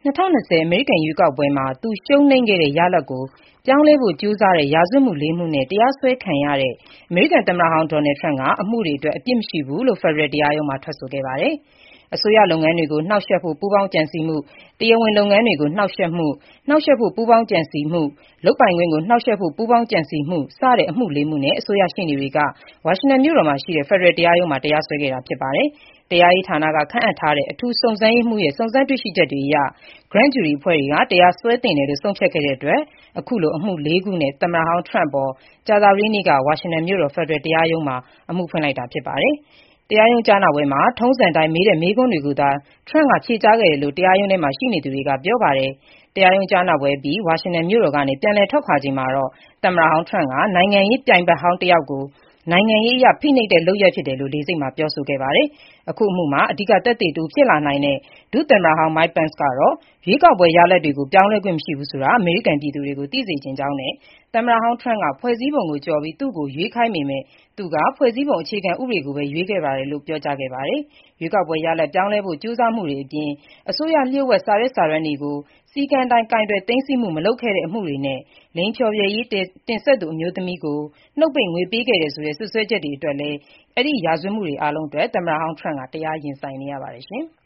2020 အမေရိကန်ရွေးကောက်ပွဲမှာသူရှုံးနိမ့်ခဲ့တဲ့ရလဒ်ကိုပြောင်းလဲဖို့ကြိုးစားတဲ့ရာဇဝတ်မှု ၄ မှုနဲ့တရားစွဲခံရတဲ့အမေရိကန်သမ္မတဟောင်း Donald Trump ကအမှုတွေအတွက်အပြစ်မရှိဘူးလို့ ဖက်ဒရယ်တရားရုံးမှာထွက်ဆိုခဲ့ပါတယ်။ အစိုးရလုပ်ငန်းတွေကိုနှောင့်ယှက်ဖို့ပူးပေါင်းကြံစည်မှု၊ တရားဝင်လုပ်ငန်းတွေကိုနှောင့်ယှက်မှု၊ နှောင့်ယှက်ဖို့ပူးပေါင်းကြံစည်မှု၊ လုပ်ပိုင်ခွင့်ကိုနှောင့်ယှက်ဖို့ပူးပေါင်းကြံစည်မှု စတဲ့အမှု ၄ မှုနဲ့ အစိုးရရှေ့နေတွေက ဝါရှင်တန်မြို့တော်မှာရှိတဲ့ ဖက်ဒရယ်တရားရုံးမှာ တရားစွဲခဲ့တာဖြစ်ပါတယ်။ တရားရေးဌာနကခန့်အပ်ထားတဲ့ အထူးစုံစမ်းရေးမှူးရဲ့ စုံစမ်းတွေ့ရှိချက်တွေအရ Grand Jury အဖွဲ့တွေက တရားစွဲသင့်တယ်လို့ဆုံးဖြတ်ခဲ့တဲ့အတွက် အခုလို အမှု ၄ ခုနဲ့ သမ္မတဟောင်း Trump အပေါ် ကြာသပတေးနေ့က ဝါရှင်တန်မြို့တော် ဖက်ဒရယ်တရားရုံးမှာ အမှုဖွင့်လိုက်တာဖြစ်ပါတယ်။ တရားရုံးကြားနာပွဲမှာ ထုံးစံအတိုင်းမေးတဲ့မေးခွန်းတွေကိုသာ Trump ကဖြေကြားခဲ့တယ်လို့ တရားရုံးထဲမှာရှိနေသူတွေကပြောပါတယ်။ တရားရုံးကြားနာပွဲအပြီး ဝါရှင်တန်မြို့တော်ကနေ ပြန်လည်ထွက်ခွာချိန်မှာတော့ သမ္မတဟောင်း Trump က နိုင်ငံရေးပြိုင်ဘက်ဟောင်းတယောက်ကို နိုင်ငံရေးအရဖိနှိပ်တဲ့လုပ်ရပ်ဖြစ်တယ်လို့ လေဆိပ်မှာပြောဆိုခဲ့ပါတယ်။ အခုအမှုမှာ အဓိကသက်သေတဦးဖြစ်လာနိုင်တဲ့ ဒုသမ္မတဟောင်း Mike Pence ကတော့ ရွေးကောက်ပွဲရလဒ်တွေကို ပြောင်းလဲခွင့်မရှိဘူးဆိုတာ အမေရိကန်ပြည်သူတွေကိုသိစေချင်ကြောင်းနဲ့ သမ္မတဟောင်း Trump က ဖွဲ့စည်းပုံကိုကျော်ပြီး သူ့ကိုရွေးခိုင်းပေမဲ့ သူက ဖွဲ့စည်းပုံအခြေခံဥပဒေကိုပဲရွေးခဲ့ပါတယ်လို့ ပြောကြားခဲ့ပါတယ်။ ရွေးကောက်ပွဲရလဒ်ပြောင်းလဲဖို့ကြိုးစားမှုတွေအပြင် အစိုးရလျှို့ဝှက်စာရွက်စာတမ်းတွေကို စည်းကမ်းအတိုင်းကိုင်တွယ်သိမ်းဆည်းမှုမလုပ်ခဲ့တဲ့အမှုတွေနဲ့ လိင်ဖျော်ဖြေရေးတင်ဆက်သူအမျိုးသမီးကို နှုတ်ပိတ်ငွေပေးခဲ့တယ်ဆိုတဲ့ စွပ်စွဲချက်တွေအတွက်လည်း အဲဒီရာဇဝတ်မှုတွေအားလုံးအတွက် သမ္မတဟောင်း Trump တရားရင်ဆိုင်နေရပါတယ်။